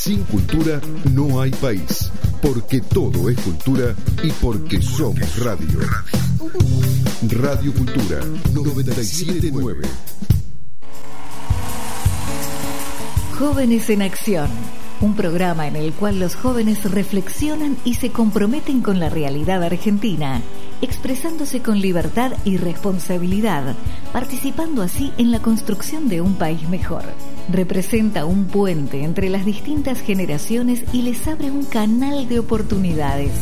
Sin cultura no hay país, porque todo es cultura y porque somos radio. Radio Cultura 97.9. Jóvenes en Acción, un programa en el cual los jóvenes reflexionan y se comprometen con la realidad argentina, expresándose con libertad y responsabilidad, participando así en la construcción de un país mejor. Representa un puente entre las distintas generaciones y les abre un canal de oportunidades.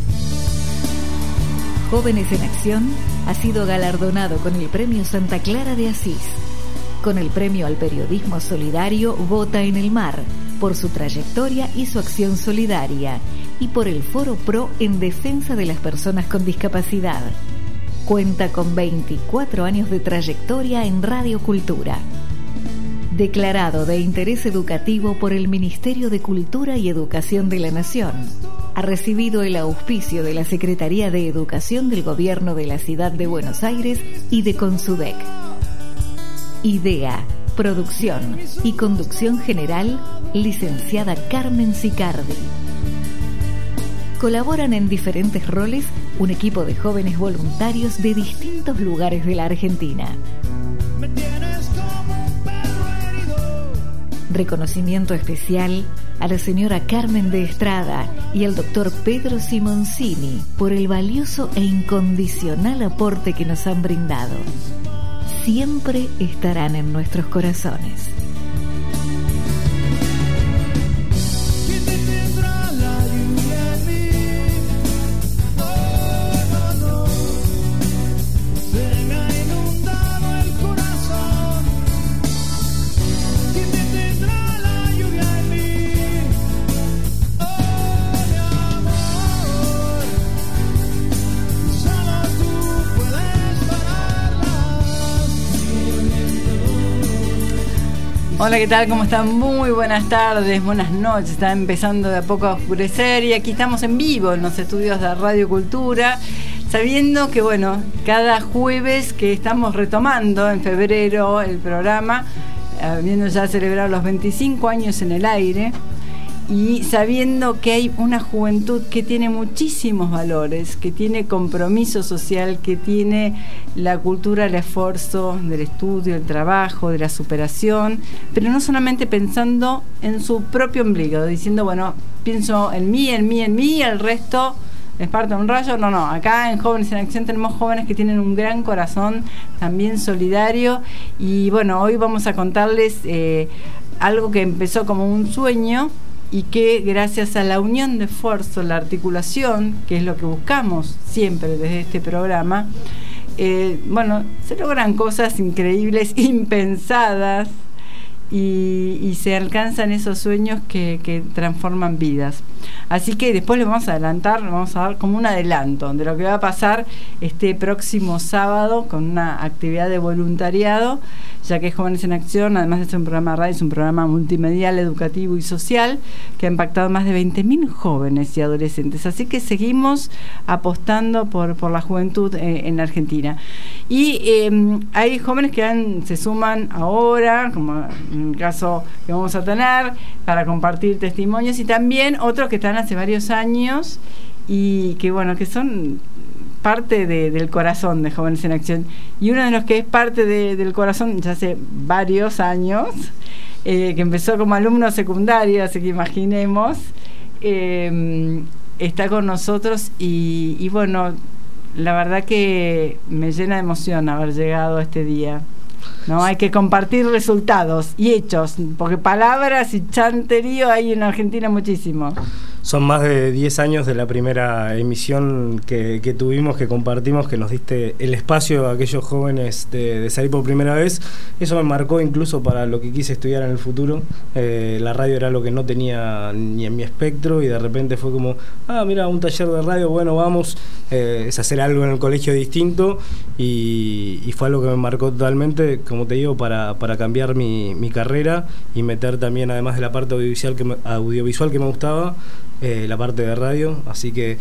Jóvenes en Acción ha sido galardonado con el Premio Santa Clara de Asís, con el Premio al Periodismo Solidario Vota en el Mar, por su trayectoria y su acción solidaria, y por el Foro Pro en defensa de las personas con discapacidad. Cuenta con 24 años de trayectoria en Radio Cultura. Declarado de interés educativo por el Ministerio de Cultura y Educación de la Nación. Ha recibido el auspicio de la Secretaría de Educación del Gobierno de la Ciudad de Buenos Aires y de Consudec. Idea, producción y conducción general, licenciada Carmen Sicardi. Colaboran en diferentes roles un equipo de jóvenes voluntarios de distintos lugares de la Argentina. Reconocimiento especial a la señora Carmen de Estrada y al doctor Pedro Simoncini por el valioso e incondicional aporte que nos han brindado. Siempre estarán en nuestros corazones. Hola, ¿qué tal? ¿Cómo están? Muy buenas tardes, buenas noches. Está empezando de a poco a oscurecer y aquí estamos en vivo en los estudios de Radio Cultura, sabiendo que, bueno, cada jueves que estamos retomando en febrero el programa, habiendo ya celebrado los 25 años en el aire, y sabiendo que hay una juventud que tiene muchísimos valores, que tiene compromiso social, que tiene la cultura, el esfuerzo del estudio, el trabajo, de la superación, pero no solamente pensando en su propio ombligo, diciendo, bueno, pienso en mí, el resto les parto un rayo. No, acá en Jóvenes en Acción tenemos jóvenes que tienen un gran corazón, también solidario, y bueno, hoy vamos a contarles algo que empezó como un sueño, y que gracias a la unión de esfuerzo, la articulación, que es lo que buscamos siempre desde este programa, se logran cosas increíbles, impensadas, y se alcanzan esos sueños que transforman vidas. Así que después les vamos a dar como un adelanto de lo que va a pasar este próximo sábado con una actividad de voluntariado, ya que Jóvenes en Acción, además de ser un programa de radio, es un programa multimedial, educativo y social que ha impactado más de 20.000 jóvenes y adolescentes. Así que seguimos apostando por la juventud en Argentina. Y hay jóvenes que se suman ahora, como en el caso que vamos a tener, para compartir testimonios, y también otros que están hace varios años y que son parte del corazón de Jóvenes en Acción. Y uno de los que es parte del corazón ya hace varios años, que empezó como alumno secundario, así que imaginemos, está con nosotros y bueno, la verdad que me llena de emoción haber llegado a este día. No, hay que compartir resultados y hechos, porque palabras y chanterío hay en Argentina muchísimo. Son más de 10 años de la primera emisión que tuvimos, que compartimos, que nos diste el espacio a aquellos jóvenes de salir por primera vez. Eso me marcó incluso para lo que quise estudiar en el futuro. La radio era lo que no tenía ni en mi espectro, y de repente fue como, mira, un taller de radio, bueno, vamos, es hacer algo en el colegio distinto, y fue algo que me marcó totalmente, como te digo, para cambiar mi carrera y meter también, además de la parte audiovisual que me gustaba, la parte de radio. Así que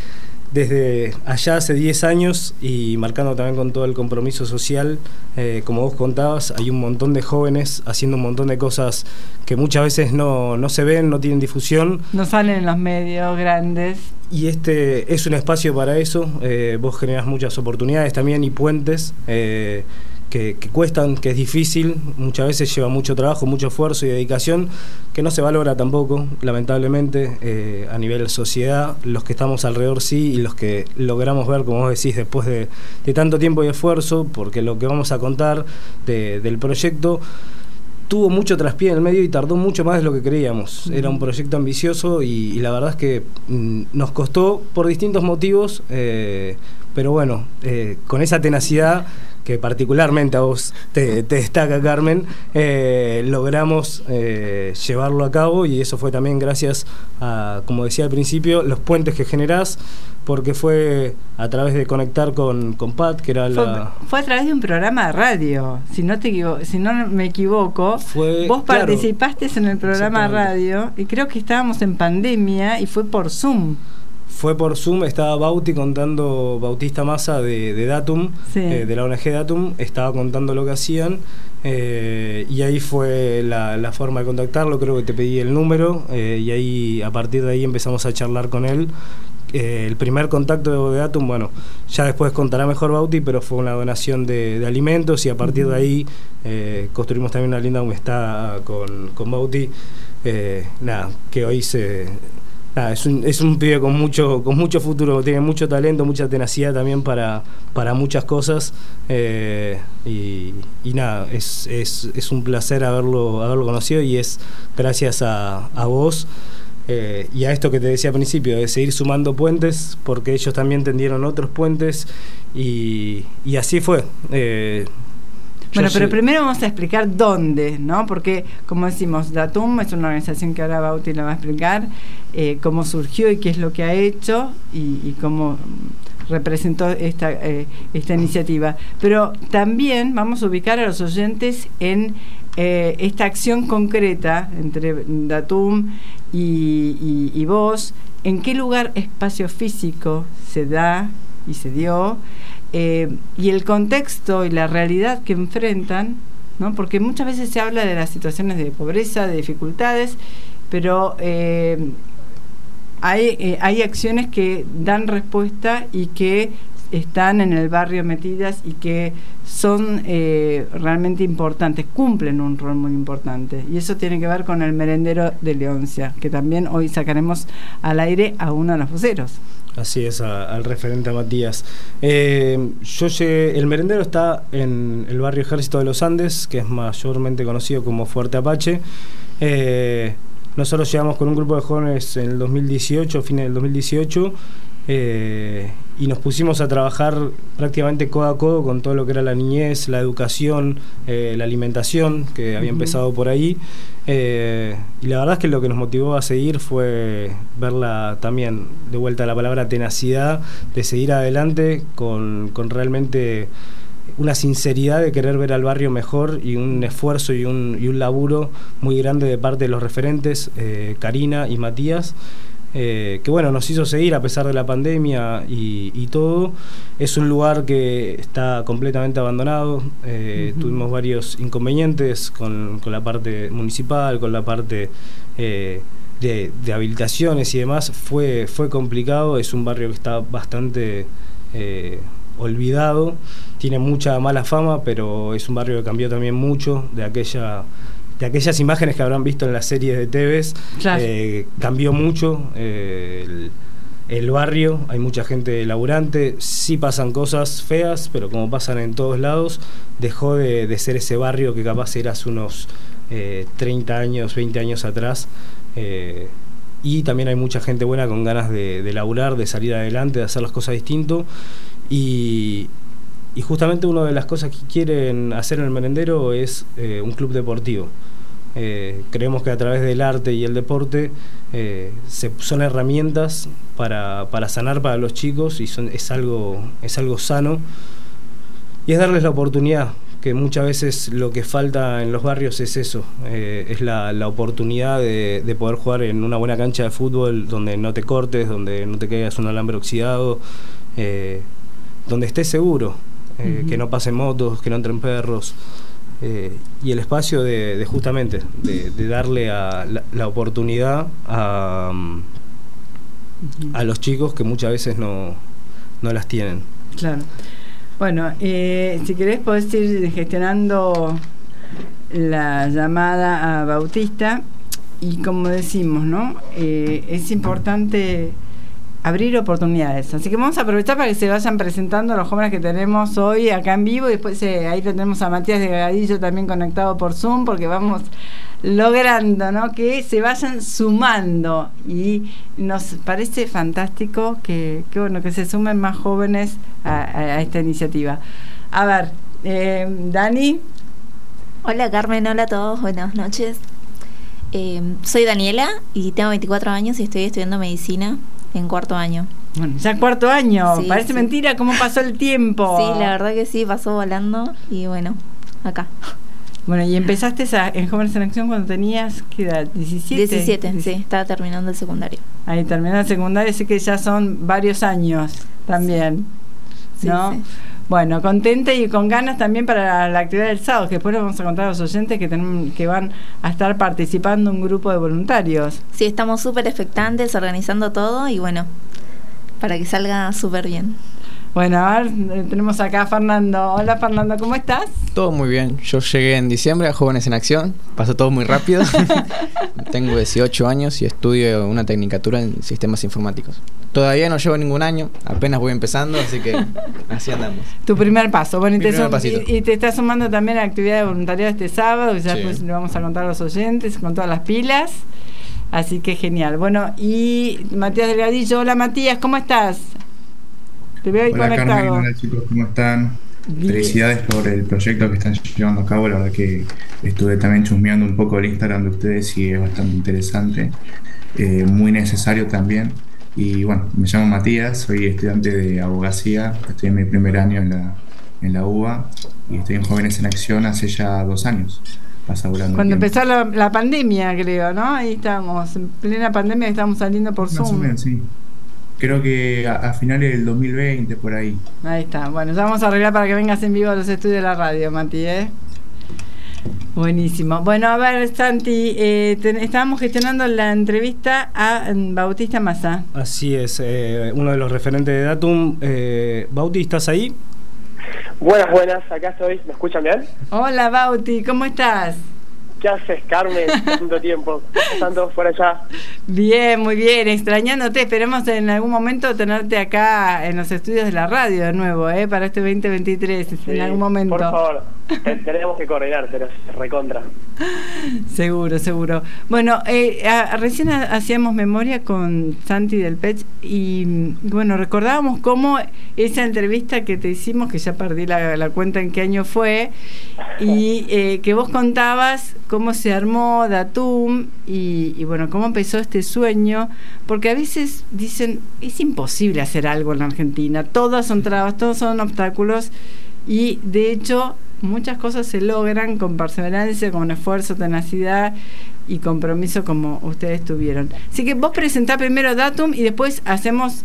desde allá hace 10 años y marcando también con todo el compromiso social, como vos contabas, hay un montón de jóvenes haciendo un montón de cosas que muchas veces no se ven, no tienen difusión. No salen en los medios grandes. Y este es un espacio para eso. Vos generás muchas oportunidades también y puentes que cuestan, que es difícil, muchas veces lleva mucho trabajo, mucho esfuerzo y dedicación, que no se valora tampoco, lamentablemente, a nivel sociedad. Los que estamos alrededor sí, y los que logramos ver, como vos decís, después de tanto tiempo y esfuerzo, porque lo que vamos a contar del proyecto tuvo mucho traspié en el medio y tardó mucho más de lo que creíamos. Era un proyecto ambicioso y la verdad es que nos costó por distintos motivos, pero bueno, con esa tenacidad que particularmente a vos te destaca, Carmen, logramos llevarlo a cabo, y eso fue también gracias a, como decía al principio, los puentes que generás, porque fue a través de conectar con Pat, que era Fue a través de un programa de radio, si no me equivoco. Vos participaste en el programa de radio, y creo que estábamos en pandemia, y fue por Zoom. Fue por Zoom, estaba Bautista Massa de Datum, sí, de la ONG Datum, estaba contando lo que hacían, y ahí fue la forma de contactarlo. Creo que te pedí el número, y ahí, a partir de ahí empezamos a charlar con él. El primer contacto de Datum, bueno, ya después contará mejor Bauti, pero fue una donación de alimentos, y a partir de ahí construimos también una linda amistad con Bauti, que hoy es un pibe con mucho futuro, tiene mucho talento, mucha tenacidad también para muchas cosas, y nada, es un placer haberlo conocido, y es gracias a vos y a esto que te decía al principio, de seguir sumando puentes, porque ellos también tendieron otros puentes, y así fue. Bueno, pero primero vamos a explicar dónde, ¿no? Porque, como decimos, Datum es una organización que ahora Bauti la va a explicar, cómo surgió y qué es lo que ha hecho, y cómo representó esta iniciativa. Pero también vamos a ubicar a los oyentes en esta acción concreta entre Datum y vos. ¿En qué lugar, espacio físico, se da y se dio? Y el contexto y la realidad que enfrentan, ¿no? Porque muchas veces se habla de las situaciones de pobreza, de dificultades, pero hay acciones que dan respuesta y que están en el barrio metidas y que son realmente importantes, cumplen un rol muy importante, y eso tiene que ver con el merendero de Leoncia, que también hoy sacaremos al aire a uno de los voceros. Así es, al referente a Matías. El merendero está en el barrio Ejército de los Andes, que es mayormente conocido como Fuerte Apache. Nosotros llegamos con un grupo de jóvenes en el 2018, fines del 2018, y nos pusimos a trabajar prácticamente codo a codo con todo lo que era la niñez, la educación, la alimentación, que había empezado por ahí, y la verdad es que lo que nos motivó a seguir fue verla también, de vuelta a la palabra tenacidad, de seguir adelante con realmente una sinceridad de querer ver al barrio mejor, y un esfuerzo y un laburo muy grande de parte de los referentes, Karina y Matías, que bueno, nos hizo seguir a pesar de la pandemia y todo. Es un lugar que está completamente abandonado. Tuvimos varios inconvenientes con la parte municipal, con la parte de habilitaciones y demás. Fue complicado. Es un barrio que está bastante olvidado, tiene mucha mala fama, pero es un barrio que cambió también mucho de aquellas imágenes que habrán visto en las series de TVs. Claro. Cambió mucho el barrio, hay mucha gente laburante, sí pasan cosas feas, pero como pasan en todos lados, dejó de ser ese barrio que capaz era hace unos 30 años, 20 años atrás, y también hay mucha gente buena con ganas de laburar, de salir adelante, de hacer las cosas distinto, y justamente una de las cosas que quieren hacer en el merendero es un club deportivo. Creemos que a través del arte y el deporte son herramientas para sanar para los chicos, y es algo sano, y es darles la oportunidad, que muchas veces lo que falta en los barrios es eso, es la oportunidad de poder jugar en una buena cancha de fútbol donde no te cortes, donde no te caigas un alambre oxidado, donde estés seguro, que no pasen motos, que no entren perros, y el espacio de justamente de darle la oportunidad a los chicos que muchas veces no las tienen. Claro. Bueno, si querés podés ir gestionando la llamada a Bautista y como decimos, ¿no? Es importante abrir oportunidades. Así que vamos a aprovechar para que se vayan presentando los jóvenes que tenemos hoy acá en vivo y después ahí lo tenemos a Matías Delgadillo también conectado por Zoom porque vamos logrando, ¿no? Que se vayan sumando y nos parece fantástico que bueno que se sumen más jóvenes a esta iniciativa. A ver, Dani. Hola Carmen, hola a todos, buenas noches. Soy Daniela y tengo 24 años y estoy estudiando medicina en cuarto año. Bueno, ya cuarto año, sí, parece mentira cómo pasó el tiempo. Sí, la verdad que sí, pasó volando y bueno, acá. Bueno, y empezaste en Jóvenes en Acción cuando tenías, ¿qué edad? ¿17? 17, sí, estaba terminando el secundario. Ahí terminando el secundario, sé que ya son varios años también, sí. ¿no? Sí. Bueno, contenta y con ganas también para la actividad del sábado, que después les vamos a contar a los oyentes que van a estar participando un grupo de voluntarios. Sí, estamos súper expectantes, organizando todo y bueno, para que salga súper bien. Bueno, a ver, tenemos acá a Fernando. Hola Fernando, ¿cómo estás? Todo muy bien. Yo llegué en diciembre a Jóvenes en Acción. Pasó todo muy rápido. Tengo 18 años y estudio una tecnicatura en sistemas informáticos. Todavía no llevo ningún año, apenas voy empezando, así que así andamos. Tu primer paso. Bueno, y te estás sumando también a la actividad de voluntariado este sábado, que ya sí. Después le vamos a contar a los oyentes con todas las pilas. Así que genial. Bueno, y Matías Delgadillo. Hola Matías, ¿cómo estás? Te veo ahí conectado. Carmen, hola chicos, ¿cómo están? Bien. Felicidades por el proyecto que están llevando a cabo. La verdad que estuve también chusmeando un poco el Instagram de ustedes y es bastante interesante, muy necesario también. Y bueno, me llamo Matías, soy estudiante de abogacía, estoy en mi primer año en la UBA y estoy en Jóvenes en Acción hace ya 2 años. Cuando empezó la pandemia, creo, ¿no? Ahí estábamos, en plena pandemia, estábamos saliendo por Zoom. Más o menos, sí. Creo que a finales del 2020, por ahí. Ahí está. Bueno, ya vamos a arreglar para que vengas en vivo a los estudios de la radio, Mati, ¿eh? Buenísimo. Bueno, a ver, Santi, estábamos gestionando la entrevista a Bautista Massa. Así es, uno de los referentes de Datum. Bauti, ¿estás ahí? Buenas, acá estoy. ¿Me escuchan bien? Hola, Bauti, ¿cómo estás? ¿Qué haces, Carmen? Tanto tiempo. ¿Están todos por allá? Bien, muy bien, extrañándote. Esperemos en algún momento tenerte acá en los estudios de la radio de nuevo, para este 2023, sí, en algún momento. Por favor, tenemos que coordinar, pero recontra. Seguro. Bueno, recién hacíamos memoria con Santi del PECH y bueno, recordábamos cómo esa entrevista que te hicimos, que ya perdí la cuenta en qué año fue, y que vos contabas cómo se armó Datum y bueno, cómo empezó este sueño, porque a veces dicen, es imposible hacer algo en la Argentina, todas son trabas, todos son obstáculos y de hecho muchas cosas se logran con perseverancia, con esfuerzo, tenacidad y compromiso como ustedes tuvieron. Así que vos presentá primero Datum y después hacemos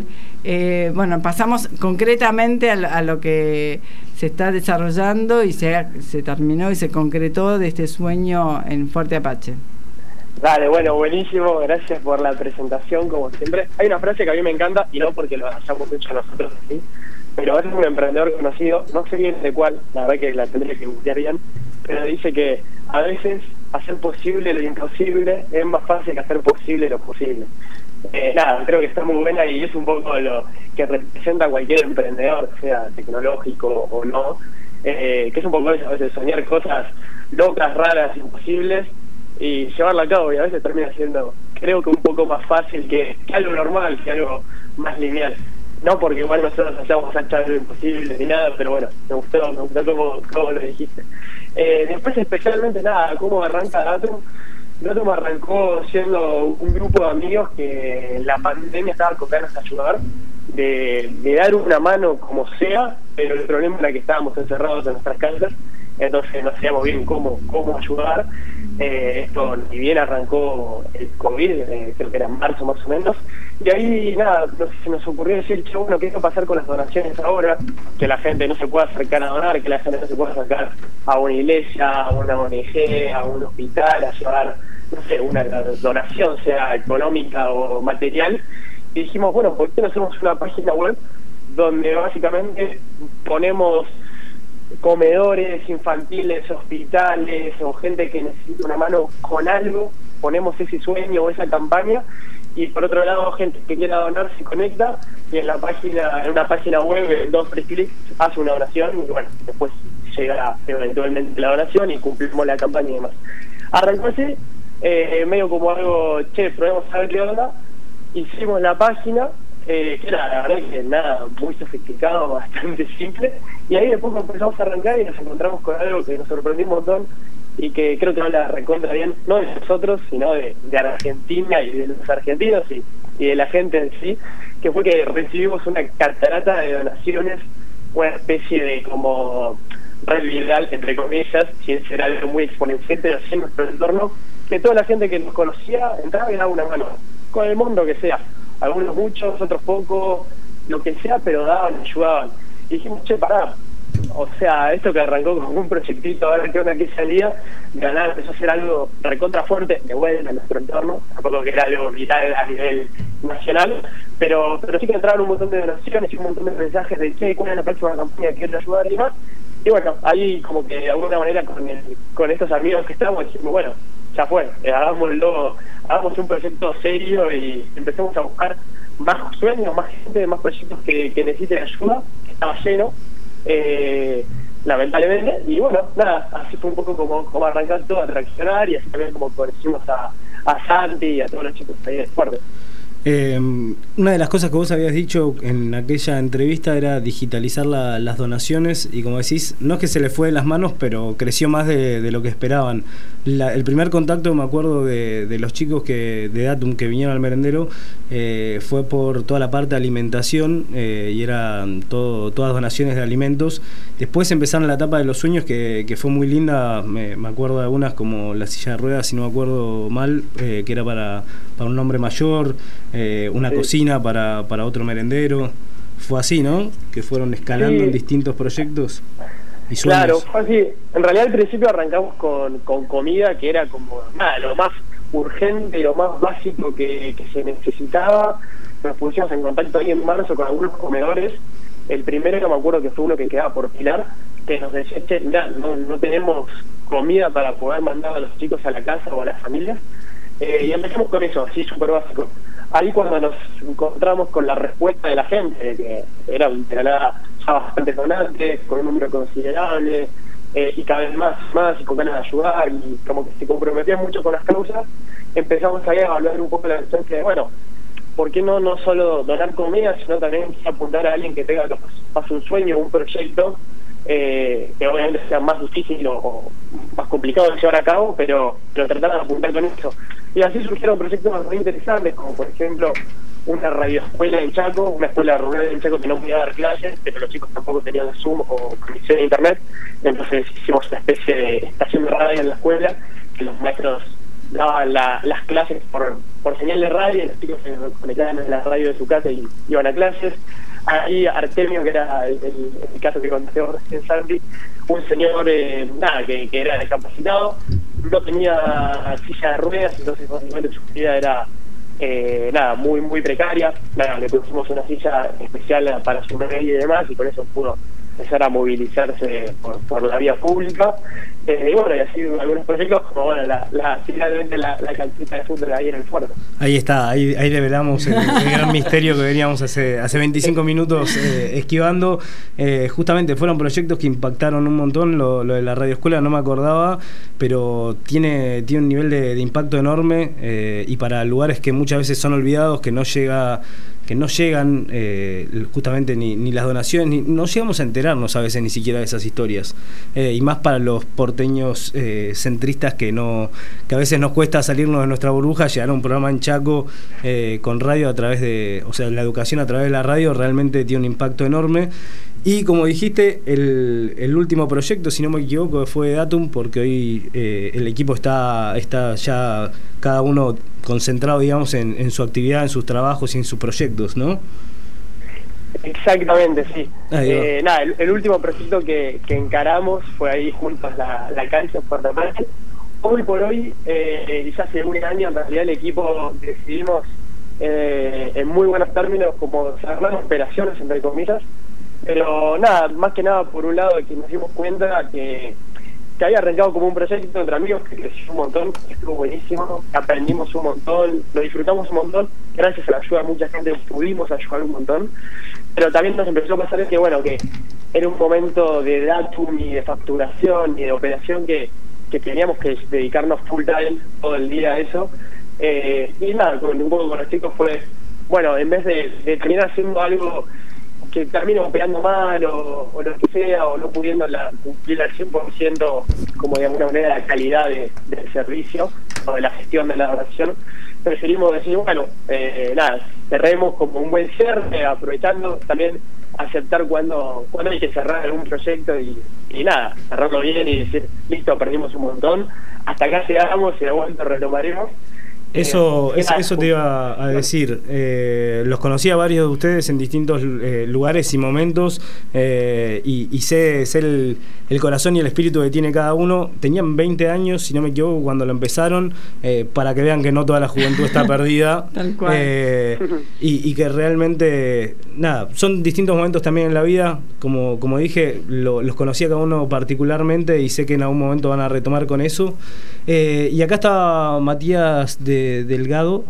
pasamos concretamente a lo que se está desarrollando y se terminó y se concretó de este sueño en Fuerte Apache. Dale, bueno, buenísimo, gracias por la presentación, como siempre. Hay una frase que a mí me encanta, y no porque lo hayamos hecho nosotros así, pero es un emprendedor conocido, no sé bien de cuál, la verdad que la tendré que buscar bien, pero dice que a veces hacer posible lo imposible es más fácil que hacer posible lo posible. Creo que está muy buena y es un poco lo que representa cualquier emprendedor, sea tecnológico o no, que es un poco eso, a veces soñar cosas locas, raras, imposibles y llevarla a cabo, y a veces termina siendo, creo que un poco más fácil que algo normal, que algo más lineal. No porque igual nosotros hacemos algo imposible ni nada, pero bueno, me gustó cómo lo dijiste. Después especialmente cómo arranca Datum. Datum arrancó siendo un grupo de amigos que en la pandemia estaban con ganas de ayudar, de dar una mano como sea, pero el problema era que estábamos encerrados en nuestras casas, entonces no sabíamos bien cómo ayudar. Esto ni bien arrancó el COVID, creo que era en marzo más o menos, y ahí nada, se nos ocurrió decir, che, bueno, ¿qué va a pasar con las donaciones ahora? Que la gente no se pueda acercar a donar, que la gente no se pueda acercar a una iglesia, a una ONG, a un hospital, a llevar, no sé, una donación, sea económica o material. Y dijimos, bueno, ¿por qué no hacemos una página web donde básicamente ponemos comedores infantiles, hospitales o gente que necesita una mano con algo, ponemos ese sueño o esa campaña, y por otro lado gente que quiera donar se conecta y en una página web en 2-3 clics hace una donación y bueno, después llega eventualmente la donación y cumplimos la campaña y demás. Arrancó así, medio como algo, che, probemos a ver qué onda, hicimos la página, que era la verdad que nada, muy sofisticado, bastante simple, y ahí después empezamos a arrancar y nos encontramos con algo que nos sorprendió un montón y que creo que habla recontra bien, no de nosotros, sino de Argentina y de los argentinos y de la gente en sí, que fue que recibimos una catarata de donaciones, una especie de como red viral, entre comillas, sin ser algo muy exponencial, pero sí en nuestro entorno, que toda la gente que nos conocía entraba y daba una mano, con el mundo que sea. Algunos muchos, otros pocos, lo que sea, pero daban, ayudaban. Y dijimos, che, pará, o sea, esto que arrancó como un proyectito, a ver qué onda que salía, de la nada empezó a ser algo recontra fuerte, de vuelta en nuestro entorno, tampoco que era algo viral a nivel nacional, pero sí que entraban un montón de donaciones y un montón de mensajes de, che, ¿cuál es la próxima campaña que quiero ayudar y demás? Y bueno, ahí como que de alguna manera con estos amigos que estamos dijimos, bueno, ya fue, hagamos un proyecto serio y empecemos a buscar más sueños, más gente, más proyectos que necesiten ayuda, que estaba lleno, lamentablemente, y bueno, nada, así fue un poco como arrancar todo a traccionar y así también como conocimos a Santi y a todos los chicos ahí de Fuerte. Una de las cosas que vos habías dicho en aquella entrevista era digitalizar las donaciones y como decís, no es que se le fue de las manos, pero creció más de lo que esperaban. El primer contacto, me acuerdo de los chicos de Datum que vinieron al merendero, fue por toda la parte de alimentación y eran todas donaciones de alimentos. Después empezaron la etapa de los sueños que fue muy linda, me acuerdo de algunas como la silla de ruedas, si no me acuerdo mal, que era para un hombre mayor, una cocina para otro merendero. Fue así, ¿no? Que fueron escalando en distintos proyectos y sueños. Claro, fue así. En realidad al principio arrancamos con comida, que era como lo más urgente, lo más básico que se necesitaba. Nos pusimos en contacto ahí en marzo con algunos comedores. El primero, me acuerdo que fue uno que quedaba por Pilar, que nos decía, che, mirá, no tenemos comida para poder mandar a los chicos a la casa o a las familias. Y empezamos con eso, así súper básico. Ahí cuando nos encontramos con la respuesta de la gente, que era de la nada ya bastante donantes, con un número considerable, y cada vez más y con ganas de ayudar, y como que se comprometían mucho con las causas, empezamos ahí a evaluar un poco la cuestión de, bueno, ¿por qué no solo donar comida, sino también apuntar a alguien que tenga más un sueño, un proyecto, que obviamente sea más difícil o más complicado de llevar a cabo, pero tratar de apuntar con eso. Y así surgieron proyectos muy interesantes, como por ejemplo una radioescuela en Chaco, una escuela rural en Chaco que no podía dar clases, pero los chicos tampoco tenían Zoom o conexión a internet, entonces hicimos una especie de estación de radio en la escuela, que los maestros daban las clases por señal de radio, y los chicos se conectaban en la radio de su casa y iban a clases. Ahí Artemio, que era el caso que conté recién, Santi, un señor que era discapacitado, no tenía silla de ruedas, entonces básicamente su vida era muy muy precaria. Le pusimos una silla especial para su bebé y demás, y con eso pudo empezar a movilizarse por la vía pública. Y bueno, y así algunos proyectos como bueno, finalmente la canchita de fútbol ahí en el Fuerte. Ahí está, ahí revelamos el gran misterio que veníamos hace 25 minutos esquivando. Justamente fueron proyectos que impactaron un montón. Lo de la radioescuela no me acordaba, pero tiene un nivel de impacto enorme, y para lugares que muchas veces son olvidados, que no llegan justamente ni las donaciones, no llegamos a enterarnos a veces ni siquiera de esas historias, y más para los porteños centristas que a veces nos cuesta salirnos de nuestra burbuja. Llegar a un programa en Chaco con radio a través de, o sea, la educación a través de la radio realmente tiene un impacto enorme. Y como dijiste, el último proyecto, si no me equivoco, fue Datum, porque hoy el equipo está ya cada uno concentrado, digamos, en su actividad, en sus trabajos y en sus proyectos, ¿no? Exactamente, sí. Nada, el último proyecto que encaramos fue ahí juntos la cancha en Puerto Madryn. Hoy por hoy, ya hace un año, en realidad el equipo decidimos en muy buenos términos como cerrar operaciones, entre comillas, pero nada, más que nada por un lado de que nos dimos cuenta que había arrancado como un proyecto entre amigos que creció un montón, estuvo buenísimo, aprendimos un montón, lo disfrutamos un montón, gracias a la ayuda de mucha gente pudimos ayudar un montón, pero también nos empezó a pasar que bueno, que era un momento de datum y de facturación y de operación que teníamos que dedicarnos full time todo el día a eso, y nada, un poco con los chicos fue, bueno, en vez de terminar haciendo algo que termine operando mal o lo que sea, o no pudiendo cumplir al 100% como de alguna manera la calidad del servicio o de la gestión de la oración, preferimos decir, bueno, nada, cerremos como un buen cierre, aprovechando también aceptar cuando hay que cerrar algún proyecto y nada, cerrarlo bien y decir, listo, perdimos un montón, hasta acá llegamos y de vuelta retomaremos. Eso te iba a decir. Los conocí a varios de ustedes en distintos lugares y momentos, y sé el corazón y el espíritu que tiene cada uno. Tenían 20 años, si no me equivoco, cuando lo empezaron, para que vean que no toda la juventud está perdida. Tal cual. Y que realmente, nada, son distintos momentos también en la vida. Como dije, los conocí a cada uno particularmente y sé que en algún momento van a retomar con eso. Y acá está Matías Delgadillo,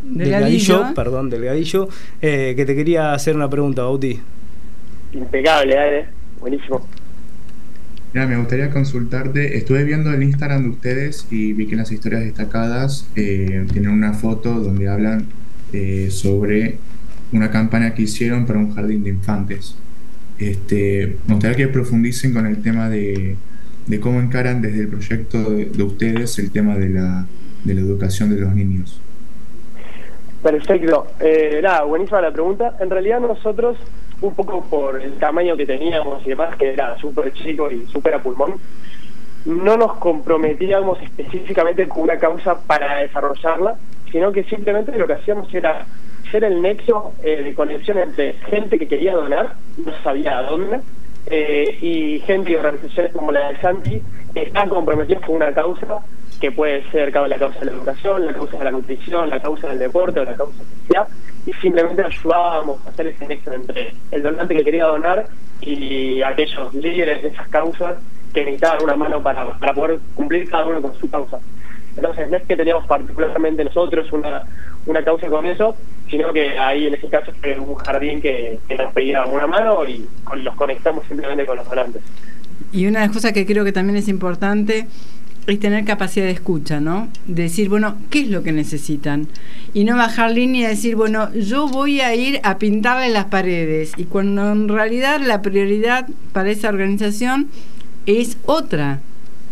que te quería hacer una pregunta, Bauti. Impecable, buenísimo. Mira, me gustaría consultarte, estuve viendo el Instagram de ustedes y vi que en las historias destacadas tienen una foto donde hablan sobre una campaña que hicieron para un jardín de infantes. Me gustaría que profundicen con el tema de cómo encaran desde el proyecto de ustedes el tema de la educación de los niños. Perfecto. Nada, buenísima la pregunta. En realidad nosotros, un poco por el tamaño que teníamos y demás, que era súper chico y súper a pulmón, no nos comprometíamos específicamente con una causa para desarrollarla, sino que simplemente lo que hacíamos era ser el nexo de conexión entre gente que quería donar, no sabía a dónde, y gente y organizaciones como la de Santi que están comprometidos con una causa que puede ser la causa de la educación, la causa de la nutrición, la causa del deporte o la causa social, y simplemente ayudábamos a hacer ese nexo entre el donante que quería donar y aquellos líderes de esas causas que necesitaban una mano para poder cumplir cada uno con su causa. Entonces no es que teníamos particularmente nosotros una causa con eso, sino que ahí en ese caso fue un jardín que nos pedía una mano y los conectamos simplemente con los donantes. Y una de las cosas que creo que también es importante es tener capacidad de escucha, ¿no? Decir, bueno, ¿qué es lo que necesitan? Y no bajar línea y decir, bueno, yo voy a ir a pintarle las paredes, y cuando en realidad la prioridad para esa organización es otra.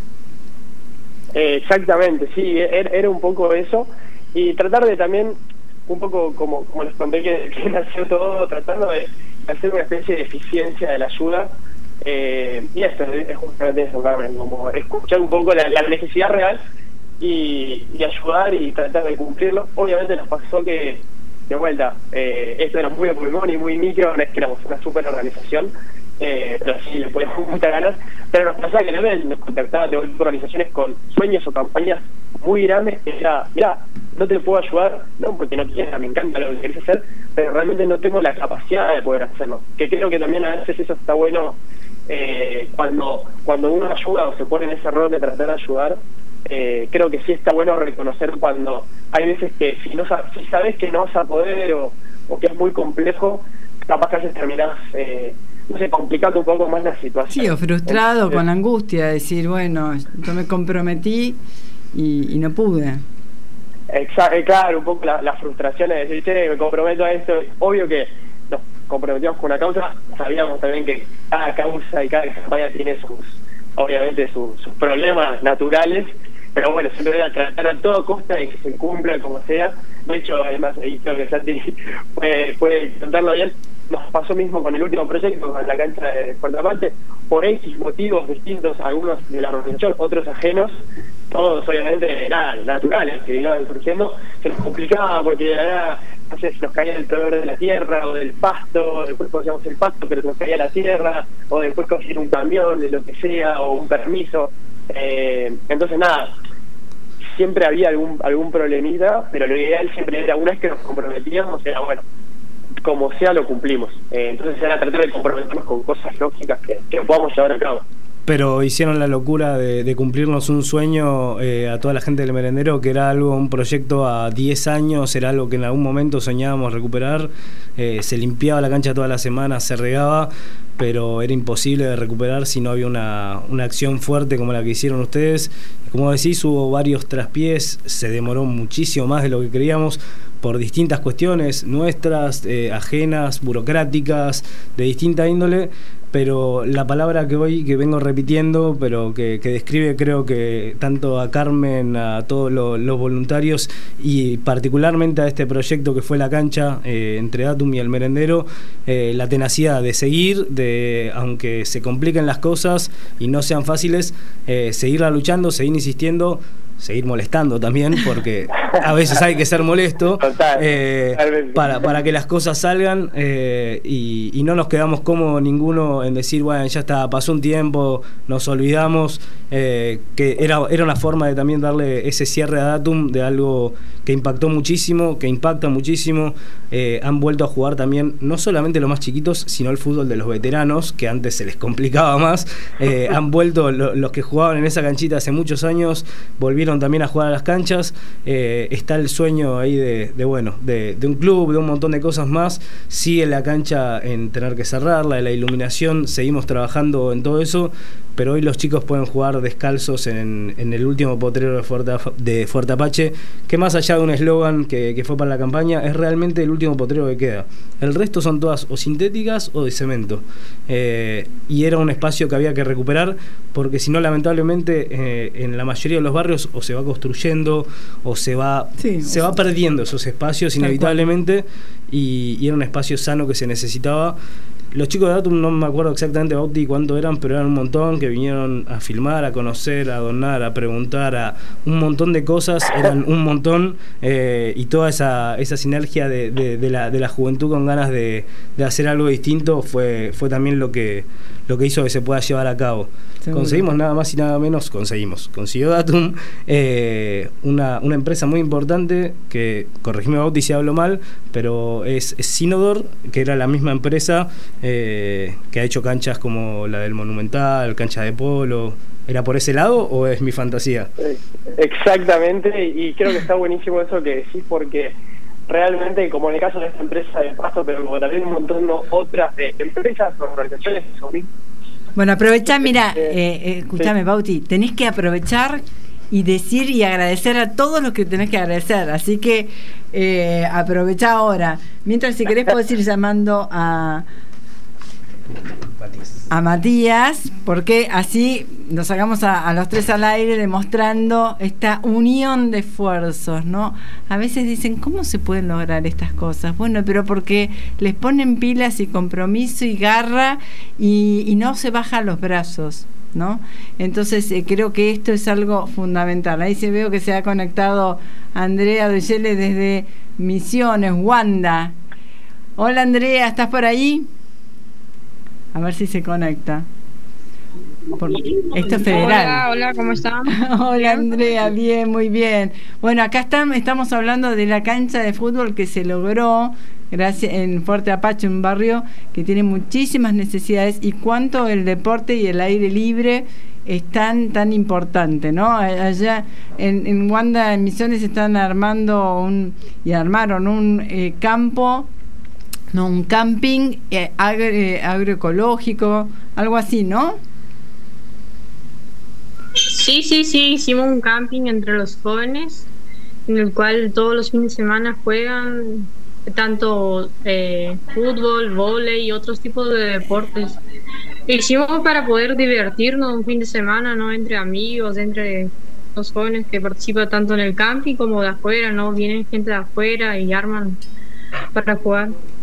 Exactamente, sí, era un poco eso, y tratar de también, un poco como les conté que nació todo, tratando de hacer una especie de eficiencia de la ayuda, y esto es justamente eso, Carmen, como escuchar un poco la necesidad real y ayudar y tratar de cumplirlo. Obviamente nos pasó que, de vuelta, esto era muy de pulmón y muy micro, no es que éramos una super organización, pero sí le poníamos muchas ganas, pero nos pasaba que nos contactaban de organizaciones con sueños o campañas muy grandes que era, mira, no te puedo ayudar, no porque no quieras, me encanta lo que querés hacer, pero realmente no tengo la capacidad de poder hacerlo, que creo que también a veces eso está bueno. Cuando uno ayuda o se pone en ese rol de tratar de ayudar, creo que sí está bueno reconocer cuando hay veces que si sabes que no vas a poder o que es muy complejo, capaz que a veces terminás complicando un poco más la situación. Sí, o frustrado, con angustia, decir, bueno, yo me comprometí y no pude. Claro, un poco la frustración es decir, che, me comprometo a esto. Obvio que nos comprometimos con una causa, sabíamos también que cada causa y cada campaña tiene obviamente sus problemas naturales, pero bueno, siempre era tratar a toda costa de que se cumpla como sea. De hecho, además, ahí creo que Santi puede contarlo bien, nos pasó mismo con el último proyecto, con la cancha de Fuerte Apache, por X motivos distintos, algunos de la organización, otros ajenos, todos obviamente naturales que iban surgiendo, se nos complicaba porque era, no sé, si nos caía el proveedor de la tierra o del pasto, después cogíamos el pasto pero se nos caía la tierra, o después cogían un camión de lo que sea, o un permiso. Entonces nada, siempre había algún problemita, pero lo ideal siempre era, una vez que nos comprometíamos, era bueno, como sea lo cumplimos. Entonces era tratar de comprometernos con cosas lógicas que podamos llevar a cabo. Pero hicieron la locura de cumplirnos un sueño a toda la gente del merendero, que era un proyecto a 10 años, era algo que en algún momento soñábamos recuperar. Se limpiaba la cancha toda la semana, se regaba, pero era imposible de recuperar si no había una acción fuerte como la que hicieron ustedes. Como decís, hubo varios traspiés, se demoró muchísimo más de lo que creíamos por distintas cuestiones nuestras, ajenas, burocráticas, de distinta índole. Pero la palabra que vengo repitiendo, pero que describe, creo que tanto a Carmen, a todos los voluntarios y particularmente a este proyecto que fue la cancha entre Datum y el merendero, la tenacidad de seguir, de aunque se compliquen las cosas y no sean fáciles, seguirla luchando, seguir insistiendo, seguir molestando también, porque a veces hay que ser molesto para que las cosas salgan, y no nos quedamos cómodos ninguno en decir, bueno, ya está, pasó un tiempo, nos olvidamos, que era una forma de también darle ese cierre a Datum de algo que impactó muchísimo, que impacta muchísimo. Han vuelto a jugar también, no solamente los más chiquitos, sino el fútbol de los veteranos, que antes se les complicaba más. Han vuelto los que jugaban en esa canchita hace muchos años, volvieron también a jugar a las canchas. Está el sueño ahí de un club, de un montón de cosas más. Sigue la cancha en tener que cerrarla, la iluminación, seguimos trabajando en todo eso, pero hoy los chicos pueden jugar descalzos en el último potrero de Fuerte Apache, que más allá de un eslogan que fue para la campaña, es realmente el último potrero que queda. El resto son todas o sintéticas o de cemento, y era un espacio que había que recuperar, porque si no, lamentablemente, en la mayoría de los barrios o se va construyendo o se va perdiendo esos espacios inevitablemente, y era un espacio sano que se necesitaba. Los chicos de Datum, no me acuerdo exactamente, Bauti, cuánto eran, pero eran un montón que vinieron a filmar, a conocer, a donar, a preguntar, a un montón de cosas, eran un montón, y toda esa sinergia de la juventud con ganas de hacer algo distinto fue también lo que hizo que se pueda llevar a cabo. Seguro. Conseguimos nada más y nada menos, consiguió Datum, una empresa muy importante que, corregime Bauti si hablo mal, pero es Sinodor, que era la misma empresa que ha hecho canchas como la del Monumental, cancha de polo. ¿Era por ese lado o es mi fantasía? Exactamente, y creo que está buenísimo eso que decís, porque realmente, como en el caso de esta empresa de Pasto, pero como también un montón de otras empresas o organizaciones que son... Bueno, aprovechá, mira, escúchame, Bauti, tenés que aprovechar y decir y agradecer a todos los que tenés que agradecer, así que aprovechá ahora. Mientras, si querés, podés ir llamando a Matías, porque así nos sacamos a los tres al aire demostrando esta unión de esfuerzos, ¿no? A veces dicen, ¿cómo se pueden lograr estas cosas? Bueno, pero porque les ponen pilas y compromiso y garra y no se bajan los brazos, ¿no? Entonces creo que esto es algo fundamental. Ahí veo que se ha conectado Andrea Doyele desde Misiones, Wanda. Hola Andrea, ¿estás por ahí? A ver si se conecta. Esto es federal. Hola, ¿cómo están? Hola Andrea, bien, muy bien. Bueno, acá estamos hablando de la cancha de fútbol que se logró gracias en Fuerte Apache, un barrio que tiene muchísimas necesidades, y cuánto el deporte y el aire libre es tan importante, ¿no? Allá en Wanda, en Misiones, están armaron un campo, no, un camping agroecológico, algo así, ¿no? Sí, hicimos un camping entre los jóvenes, en el cual todos los fines de semana juegan tanto fútbol, vóley y otros tipos de deportes. Lo hicimos para poder divertirnos un fin de semana, ¿no? Entre amigos, entre los jóvenes que participan tanto en el camping como de afuera, ¿no? Vienen gente de afuera y arman para jugar.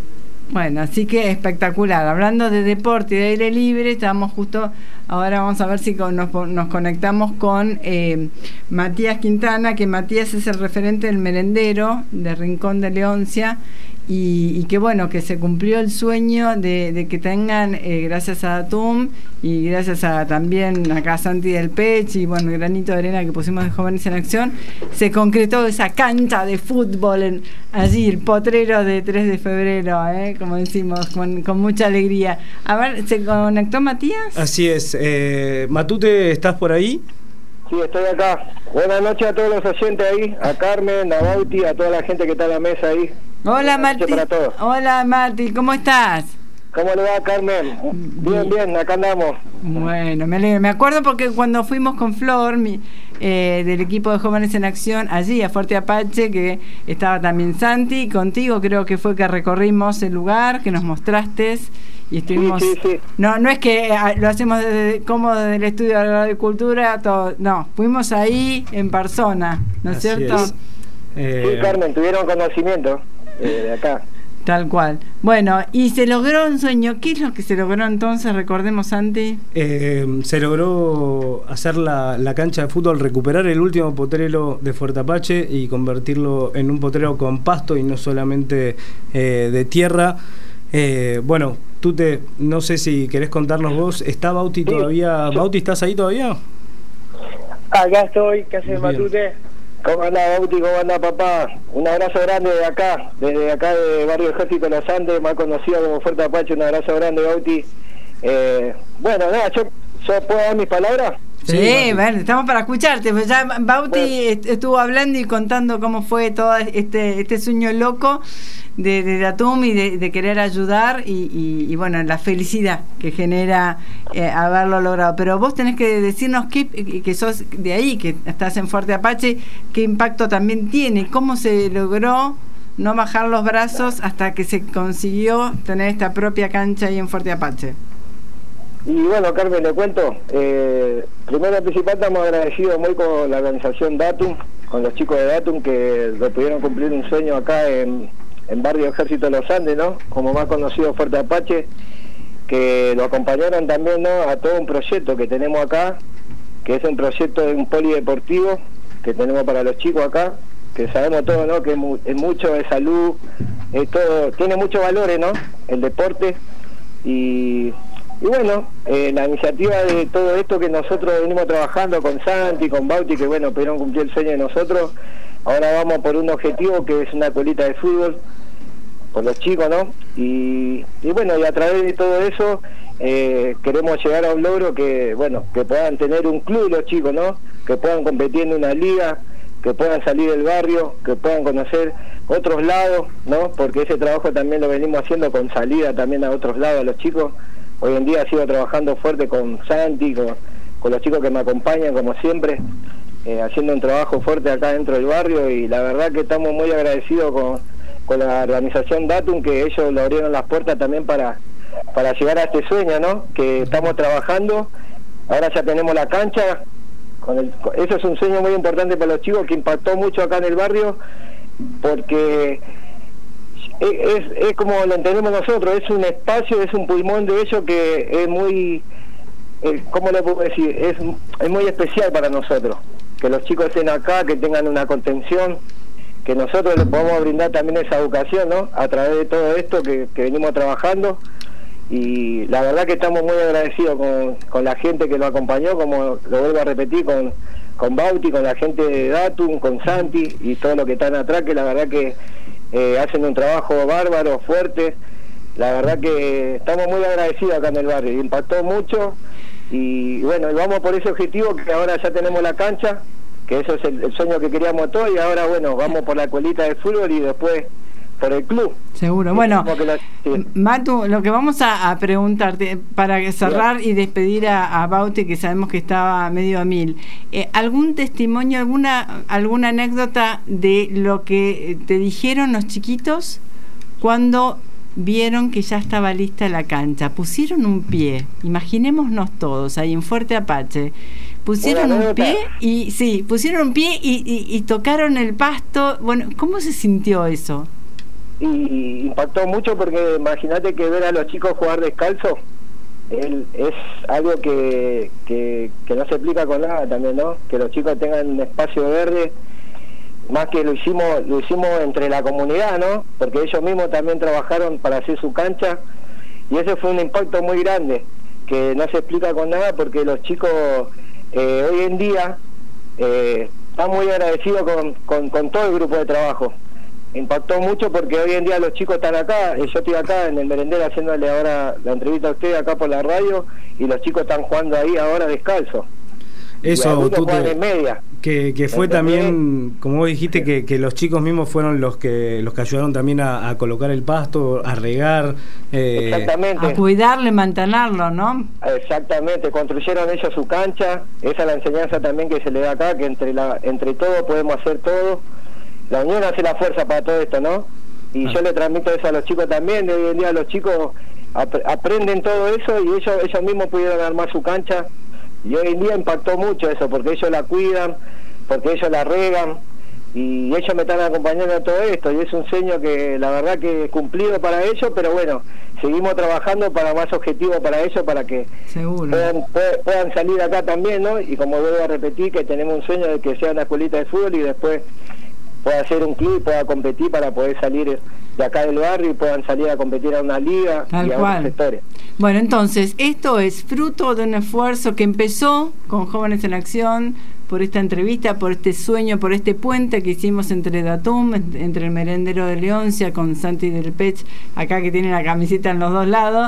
Bueno, así que espectacular. Hablando de deporte y de aire libre, estamos justo, ahora vamos a ver si nos conectamos con Matías Quintana, que Matías es el referente del merendero de Rincón de Leoncia, y que bueno, que se cumplió el sueño de que tengan, gracias a Datum y gracias a también acá Santi del Pech y bueno, el granito de arena que pusimos de Jóvenes en Acción, se concretó esa cancha de fútbol allí, el potrero de 3 de febrero, como decimos, con mucha alegría. A ver, ¿se conectó Matías? Así es. Matute, ¿estás por ahí? Sí, estoy acá. Buenas noches a todos los oyentes ahí, a Carmen, a Bauti, a toda la gente que está en la mesa ahí. Hola Marti. Hola Marti, ¿cómo estás? ¿Cómo le va, Carmen? Bien, acá andamos. Bueno, me alegro. Me acuerdo porque cuando fuimos con Flor, del equipo de Jóvenes en Acción, allí a Fuerte Apache, que estaba también Santi, contigo creo que fue que recorrimos el lugar, que nos mostraste y estuvimos... Sí. No es que lo hacemos desde el estudio de la agricultura, no, fuimos ahí en persona, ¿no es cierto? Sí, Carmen, tuvieron conocimiento de acá. Tal cual. Bueno, y se logró un sueño. ¿Qué es lo que se logró entonces? Recordemos, Santi. Se logró hacer la cancha de fútbol, recuperar el último potrero de Fuerte Apache y convertirlo en un potrero con pasto y no solamente de tierra. Bueno, Tute, no sé si querés contarnos vos. ¿Está Bauti todavía? Sí. ¿Bauti, estás ahí todavía? Acá estoy. ¿Qué haces, Matute? ¿Cómo anda, Bauti? ¿Cómo anda, papá? Un abrazo grande desde acá de Barrio Ejército de los Andes, más conocido como Fuerte Apache. Un abrazo grande, Bauti. Bueno, nada, ¿yo puedo dar mis palabras? Sí, bueno, estamos para escucharte. Pues ya Bauti estuvo hablando y contando cómo fue todo este sueño loco de Datum y de querer ayudar y bueno, la felicidad que genera haberlo logrado. Pero vos tenés que decirnos que sos de ahí, que estás en Fuerte Apache, qué impacto también tiene, cómo se logró no bajar los brazos hasta que se consiguió tener esta propia cancha ahí en Fuerte Apache. Y bueno, Carmen, le cuento. Primero y principal, estamos agradecidos muy con la organización Datum, con los chicos de Datum que pudieron cumplir un sueño acá en Barrio Ejército de los Andes, ¿no? Como más conocido Fuerte Apache, que lo acompañaron también, ¿no? A todo un proyecto que tenemos acá, que es un proyecto de un polideportivo que tenemos para los chicos acá, que sabemos todo, ¿no? Que es mucho de salud, todo, tiene muchos valores, ¿no? El deporte y bueno, la iniciativa de todo esto que nosotros venimos trabajando con Santi, con Bauti, que bueno, pudieron cumplir el sueño de nosotros. Ahora vamos por un objetivo que es una escuelita de fútbol por los chicos, ¿no? Y bueno, y a través de todo eso queremos llegar a un logro que, bueno, que puedan tener un club los chicos, ¿no? Que puedan competir en una liga, que puedan salir del barrio, que puedan conocer otros lados, ¿no? Porque ese trabajo también lo venimos haciendo con salida también a otros lados a los chicos. Hoy en día sigo trabajando fuerte con Santi, con los chicos que me acompañan como siempre, haciendo un trabajo fuerte acá dentro del barrio y la verdad que estamos muy agradecidos con la organización Datum, que ellos le abrieron las puertas también para llegar a este sueño, ¿no? Que estamos trabajando, ahora ya tenemos la cancha, eso es un sueño muy importante para los chicos que impactó mucho acá en el barrio, porque es como lo entendemos nosotros, es un espacio, es un pulmón de ellos que es muy, ¿cómo le puedo decir? Es muy especial para nosotros, que los chicos estén acá, que tengan una contención, que nosotros les podamos brindar también esa educación, ¿no? A través de todo esto que venimos trabajando y la verdad que estamos muy agradecidos con la gente que nos acompañó, como lo vuelvo a repetir, con Bauti, con la gente de Datum, con Santi y todo lo que están atrás, que la verdad que hacen un trabajo bárbaro, fuerte. La verdad que estamos muy agradecidos acá en el barrio, impactó mucho y bueno, y vamos por ese objetivo que ahora ya tenemos la cancha, que eso es el sueño que queríamos todos y ahora bueno, vamos por la escuelita de fútbol y después por el club. Seguro. Bueno, Matu, lo que vamos a preguntarte para cerrar y despedir a Bauti, que sabemos que estaba medio a mil, ¿algún testimonio, alguna anécdota de lo que te dijeron los chiquitos cuando vieron que ya estaba lista la cancha? Pusieron un pie, imaginémonos todos ahí en Fuerte Apache, pusieron un pie y tocaron el pasto. Bueno, ¿cómo se sintió eso? y impactó mucho porque imagínate que ver a los chicos jugar descalzo es algo que no se explica con nada también, ¿no? Que los chicos tengan un espacio verde, más que lo hicimos entre la comunidad, ¿no? Porque ellos mismos también trabajaron para hacer su cancha, y ese fue un impacto muy grande que no se explica con nada, porque los chicos hoy en día están muy agradecidos con todo el grupo de trabajo. Impactó mucho porque hoy en día los chicos están acá, yo estoy acá en el merendero haciéndole ahora la entrevista a usted acá por la radio, y los chicos están jugando ahí ahora descalzo. Eso, tú en media. Que fue también, como vos dijiste, que los chicos mismos fueron los que ayudaron también a colocar el pasto, a regar, exactamente, a cuidarlo y mantenerlo, ¿no? Exactamente, construyeron ellos su cancha. Esa es la enseñanza también que se le da acá, que entre todos podemos hacer todo. La unión hace la fuerza para todo esto, ¿no? Y yo le transmito eso a los chicos también. De hoy en día los chicos aprenden todo eso, y ellos mismos pudieron armar su cancha, y hoy en día impactó mucho eso, porque ellos la cuidan, porque ellos la regan, y ellos me están acompañando a todo esto, y es un sueño que la verdad que he cumplido para ellos, pero bueno, seguimos trabajando para más objetivos para ellos, para que puedan salir acá también, ¿no? Y como vuelvo a repetir, que tenemos un sueño de que sea una escuelita de fútbol y después pueda hacer un club y pueda competir para poder salir de acá del barrio y puedan salir a competir a una liga y a otros sectores. Bueno, entonces, esto es fruto de un esfuerzo que empezó con Jóvenes en Acción, por esta entrevista, por este sueño, por este puente que hicimos entre Datum, entre el merendero de Leoncia con Santi del Pech, acá que tiene la camiseta en los dos lados,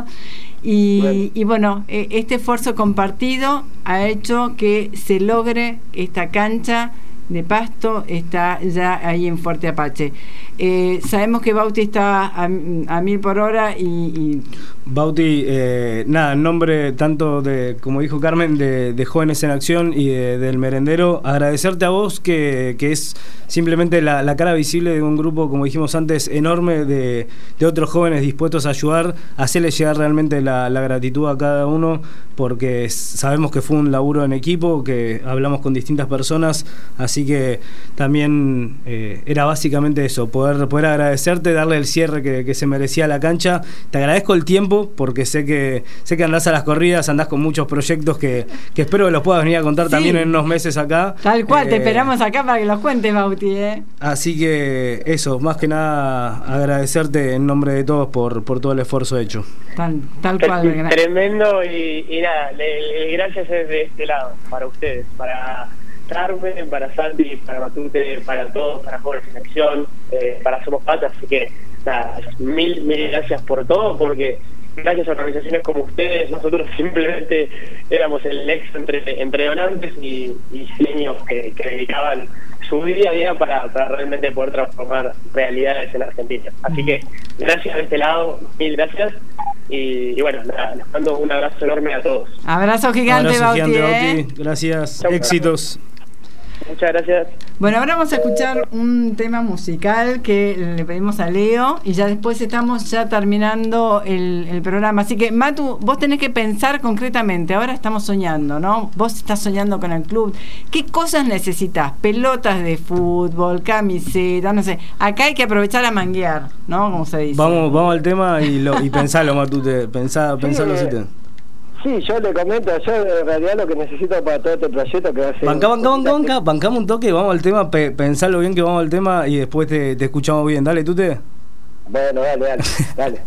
y bueno, este esfuerzo compartido ha hecho que se logre esta cancha de pasto, está ya ahí en Fuerte Apache. Sabemos que Bauti está a 1000 por hora y Bauti, nada, en nombre tanto de, como dijo Carmen, de Jóvenes en Acción y del merendero, agradecerte a vos que es simplemente la cara visible de un grupo, como dijimos antes, enorme de otros jóvenes dispuestos a ayudar, a hacerle llegar realmente la gratitud a cada uno, porque sabemos que fue un laburo en equipo, que hablamos con distintas personas, así que también era básicamente eso, poder agradecerte, darle el cierre que se merecía la cancha. Te agradezco el tiempo, porque sé que andás a las corridas, andás con muchos proyectos que espero que los puedas venir a contar también en unos meses acá. Tal cual, te esperamos acá para que los cuentes, Bauti. Así que eso, más que nada agradecerte en nombre de todos por todo el esfuerzo hecho. Tal cual. Tremendo, y nada, el gracias es de este lado, para ustedes, para Carmen, para Santi, para Matute, para todos, para Jóvenes en Acción, para Somos Patas. Así que nada, mil gracias por todo, porque gracias a organizaciones como ustedes, nosotros simplemente éramos el nexo entre donantes y niños que dedicaban su día a día para realmente poder transformar realidades en Argentina. Así que gracias de este lado, mil gracias, y bueno, nada, les mando un abrazo enorme a todos. Abrazo gigante, Bauti. Gracias. Chau, éxitos. Muchas gracias. Bueno, ahora vamos a escuchar un tema musical que le pedimos a Leo, y ya después estamos ya terminando el programa. Así que, Matu, vos tenés que pensar concretamente. Ahora estamos soñando, ¿no? Vos estás soñando con el club. ¿Qué cosas necesitas? Pelotas de fútbol, camiseta, no sé. Acá hay que aprovechar a manguear, ¿no? Como se dice. Vamos al tema y pensalo, Matute. Pensalo, si te... Sí, yo le comento, yo en realidad lo que necesito para todo este proyecto que va a ser... Bancamos un toque, vamos al tema, pensalo bien que vamos al tema y después te escuchamos bien. Dale, Tute. Bueno, dale.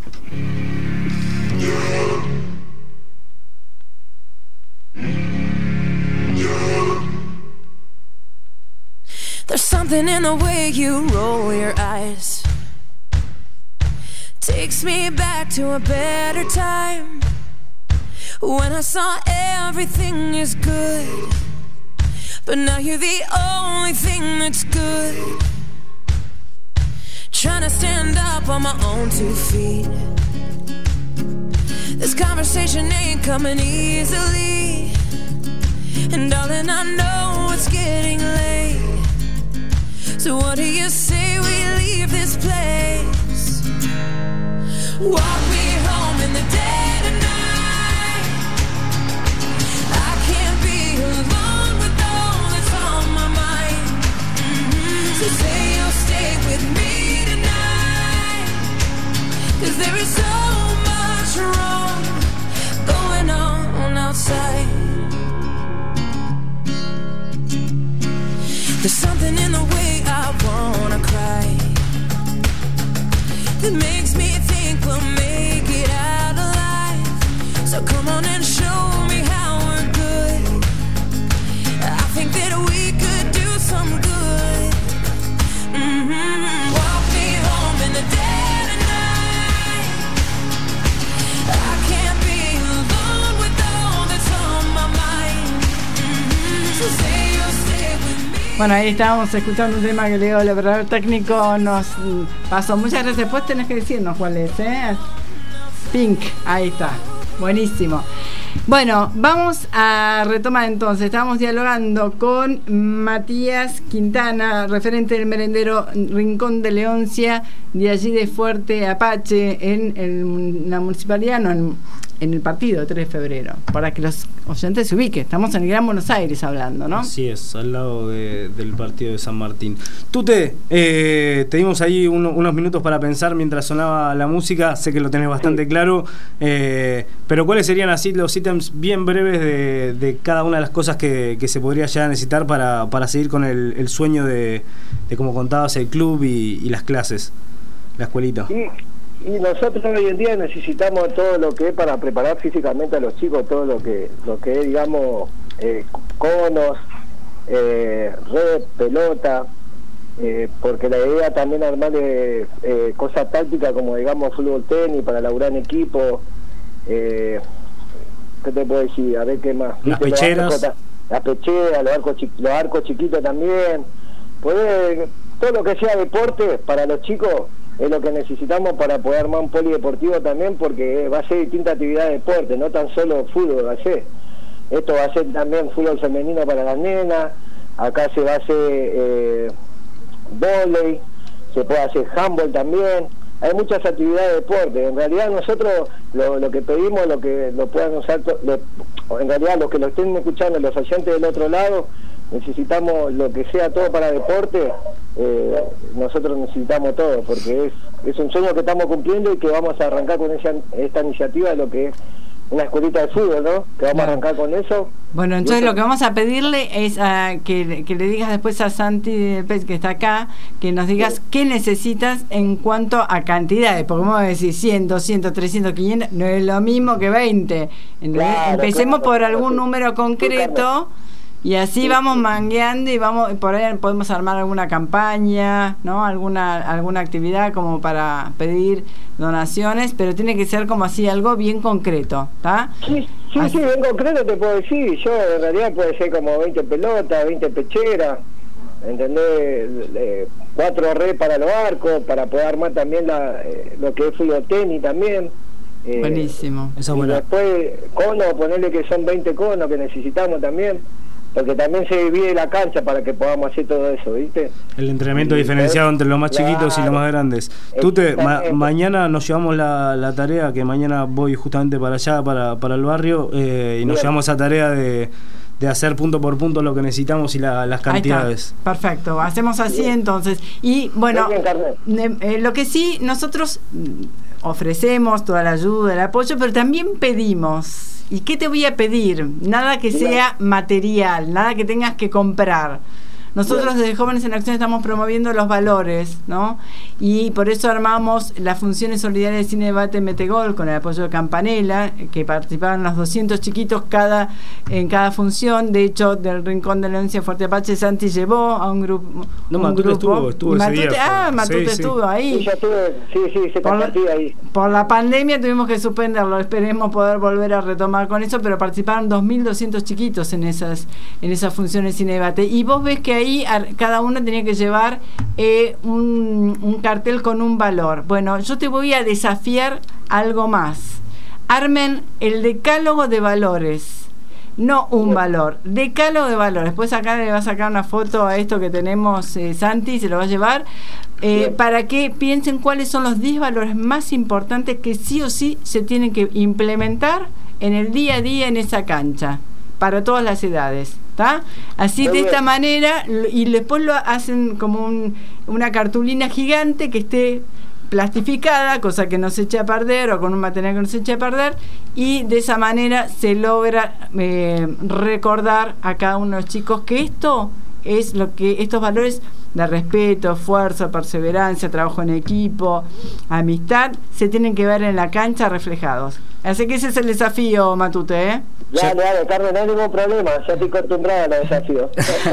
There's something in the way you roll your eyes, takes me back to a better time, when I saw everything is good, but now you're the only thing that's good. Trying to stand up on my own 2 feet, this conversation ain't coming easily, and darling, I know it's getting late, so what do you say we leave this place? Walk me home in the dead of night, alone with all that's on my mind. So say you'll stay with me tonight, 'cause there is so much wrong going on outside. There's something in the way I wanna cry that makes me think we'll make it out alive. So come on and show me how we're good. I think that we could do some good. Walk me home in the dead of night. I can't be alone with all that's on my mind. So say you'll stay with me. Bueno, ahí estábamos escuchando un tema que Leo, el operador técnico, nos pasó. Muchas gracias. Después tenés que decirnos cuál es, ¿eh? Pink, ahí está. Buenísimo. Bueno, vamos a retomar entonces. Estábamos dialogando con Matías Quintana, referente del merendero Rincón de Leoncia, de allí de Fuerte Apache, en la municipalidad, no, en el partido 3 de febrero, para que los oyentes se ubiquen. Estamos en el Gran Buenos Aires hablando, ¿no? Así es, al lado del partido de San Martín. Tute, te dimos ahí unos minutos para pensar mientras sonaba la música. Sé que lo tenés bastante claro, pero ¿cuáles serían así los ítems bien breves de cada una de las cosas que se podría ya necesitar para seguir con el sueño de, como contabas, el club y las clases, la escuelita? Y nosotros hoy en día necesitamos todo lo que es para preparar físicamente a los chicos, todo lo que es, digamos, conos, red, pelota, porque la idea también armar cosas tácticas como, digamos, fútbol, tenis, para laburar en equipo. ¿Qué te puedo decir? A ver qué más. Las pecheras. Las pecheras, los arcos chiquitos también. Todo lo que sea deporte para los chicos es lo que necesitamos para poder armar un polideportivo también, porque va a ser distinta actividad de deporte, no tan solo fútbol va a ser. Esto va a ser también fútbol femenino para las nenas, acá se va a hacer vóley, se puede hacer handball también. Hay muchas actividades de deporte. En realidad nosotros lo que pedimos, lo que lo puedan usar, en realidad los que lo estén escuchando, los oyentes del otro lado, necesitamos lo que sea todo para deporte. Nosotros necesitamos todo, porque es un sueño que estamos cumpliendo y que vamos a arrancar con esta iniciativa de lo que es una escuelita de fútbol, ¿no? Que vamos a arrancar con eso. Bueno, entonces lo que vamos a pedirle es que le digas después a Santi Pez, que está acá, que nos digas qué necesitas en cuanto a cantidades, porque vamos a decir 100, 200, 300, 500, no es lo mismo que 20. Claro, empecemos por algún número concreto. Y así vamos mangueando y por ahí podemos armar alguna campaña, ¿no? Alguna actividad como para pedir donaciones, pero tiene que ser como así algo bien concreto, ¿está? Sí, bien concreto te puedo decir. Yo en realidad puede ser como 20 pelotas, 20 pecheras, ¿entendés? 4 redes para los arcos, para poder armar también lo que es fútbol tenis también. Buenísimo. Esa buena. Y después conos, ponerle que son 20 conos que necesitamos también, porque también se divide la cancha para que podamos hacer todo eso, ¿viste? El entrenamiento diferenciado entre los más chiquitos y los más grandes. Tute, mañana nos llevamos la tarea, que mañana voy justamente para allá, para el barrio, y nos llevamos esa tarea de hacer punto por punto lo que necesitamos y las cantidades. Perfecto, hacemos así entonces. Y bueno, lo que sí, nosotros ofrecemos toda la ayuda, el apoyo, pero también pedimos. ¿Y qué te voy a pedir? Nada que sea material, nada que tengas que comprar. Nosotros desde Jóvenes en Acción estamos promoviendo los valores, ¿no? Y por eso armamos las funciones solidarias de Cine Debate Metegol con el apoyo de Campanella, que participaban los 200 chiquitos en cada función. De hecho, del Rincón de Leoncia Fuerte Apache, Santi llevó a un grupo. No, Matute estuvo ese día. Matute estuvo ahí. Sí, yo estuve, se compartí ahí. Por la pandemia tuvimos que suspenderlo. Esperemos poder volver a retomar con eso, pero participaron 2.200 chiquitos en esas funciones Cine Debate. Y vos ves que ahí cada uno tenía que llevar un cartel con un valor. Bueno, yo te voy a desafiar algo más. Armen el decálogo de valores, no un valor, decálogo de valores. Después acá le va a sacar una foto a esto que tenemos, Santi, se lo va a llevar, para que piensen cuáles son los 10 valores más importantes que sí o sí se tienen que implementar en el día a día en esa cancha, para todas las edades. ¿Está? Así de esta manera, y después lo hacen como una cartulina gigante que esté plastificada, cosa que no se eche a perder, o con un material que no se eche a perder, y de esa manera se logra recordar a cada uno de los chicos que esto es lo que estos valores de respeto, esfuerzo, perseverancia, trabajo en equipo, amistad, se tienen que ver en la cancha reflejados. Así que ese es el desafío, Matute, ¿eh? Dale, Carmen, no hay ningún problema, ya estoy acostumbrada a los desafíos.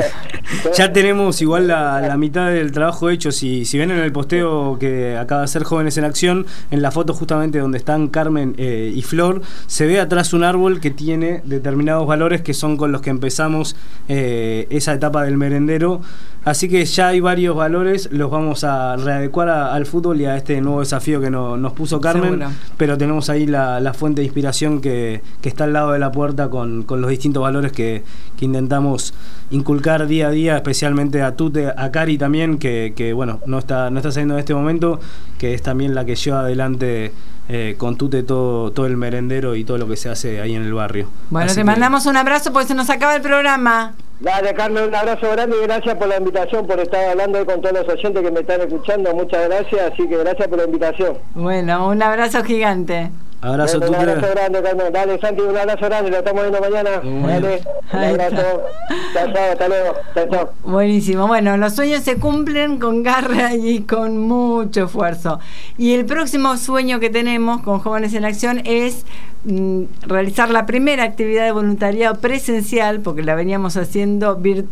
Ya tenemos igual la mitad del trabajo hecho. Si ven en el posteo que acaba de hacer Jóvenes en Acción, en la foto justamente donde están Carmen y Flor, se ve atrás un árbol que tiene determinados valores que son con los que empezamos esa etapa del merendero. Así que ya hay varios valores, los vamos a readecuar al fútbol y a este nuevo desafío que nos puso Carmen. Seguro. Pero tenemos ahí la fuente de inspiración que está al lado de la puerta con los distintos valores que intentamos inculcar día a día, especialmente a Tute, a Cari también, que bueno, no está saliendo en este momento, que es también la que lleva adelante con Tute todo el merendero y todo lo que se hace ahí en el barrio. Bueno, Así te mandamos un abrazo porque se nos acaba el programa. Dale, Carmen, un abrazo grande y gracias por la invitación, por estar hablando con todos los oyentes que me están escuchando. Muchas gracias, así que gracias por la invitación. Bueno, un abrazo gigante. Abrazo, bueno, un Tute. abrazo grande, Carmen. Dale, Santi, un abrazo grande, lo estamos viendo mañana. Dale, un abrazo. Chao, hasta luego. Chao. Buenísimo. Bueno, los sueños se cumplen con garra y con mucho esfuerzo. Y el próximo sueño que tenemos con Jóvenes en Acción es realizar la primera actividad de voluntariado presencial, porque la veníamos haciendo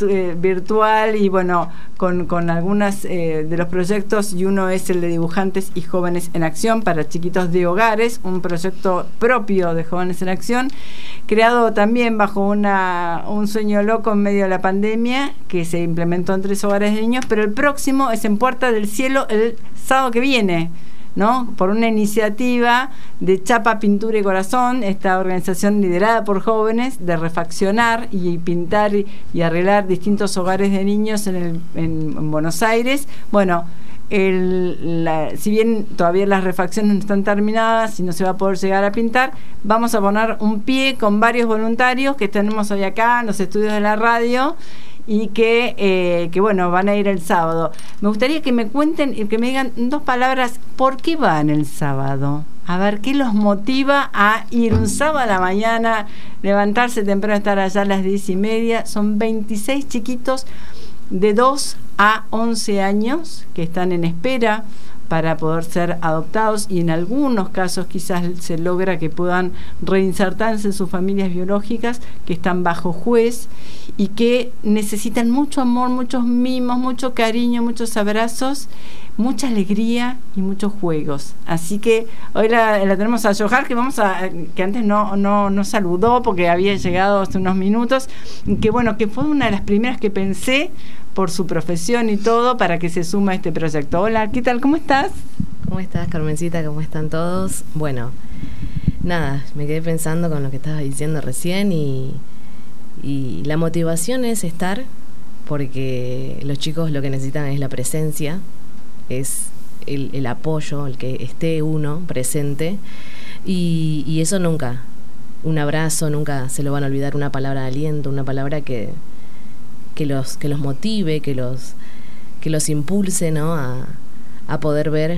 virtual y bueno, con algunas de los proyectos, y uno es el de Dibujantes y Jóvenes en Acción para chiquitos de hogares, un proyecto propio de Jóvenes en Acción, creado también bajo un sueño loco en medio de la pandemia, que se implementó en 3 hogares de niños, pero el próximo es en Puerta del Cielo el sábado que viene, ¿no? Por una iniciativa de Chapa, Pintura y Corazón, esta organización liderada por jóvenes, de refaccionar y pintar y arreglar distintos hogares de niños en Buenos Aires. Bueno, si bien todavía las refacciones no están terminadas y no se va a poder llegar a pintar, vamos a poner un pie con varios voluntarios que tenemos hoy acá en los estudios de la radio y que bueno, van a ir el sábado. Me gustaría que me cuenten y que me digan 2 palabras, ¿por qué van el sábado? A ver, ¿qué los motiva a ir un sábado a la mañana, levantarse temprano, estar allá a las 10:30? Son 26 chiquitos de 2 a 11 años que están en espera para poder ser adoptados, y en algunos casos quizás se logra que puedan reinsertarse en sus familias biológicas, que están bajo juez y que necesitan mucho amor, muchos mimos, mucho cariño, muchos abrazos, mucha alegría y muchos juegos. Así que hoy la tenemos a Johar, que antes no saludó porque había llegado hace unos minutos, que bueno, que fue una de las primeras que pensé por su profesión y todo para que se suma a este proyecto. Hola, ¿qué tal? ¿Cómo estás? ¿Cómo estás, Carmencita? ¿Cómo están todos? Bueno, nada, me quedé pensando con lo que estabas diciendo recién y la motivación es estar, porque los chicos lo que necesitan es la presencia, es el apoyo, el que esté uno presente, y eso nunca, un abrazo, nunca se lo van a olvidar, una palabra de aliento, una palabra que los motive, que los impulse, ¿no? a poder ver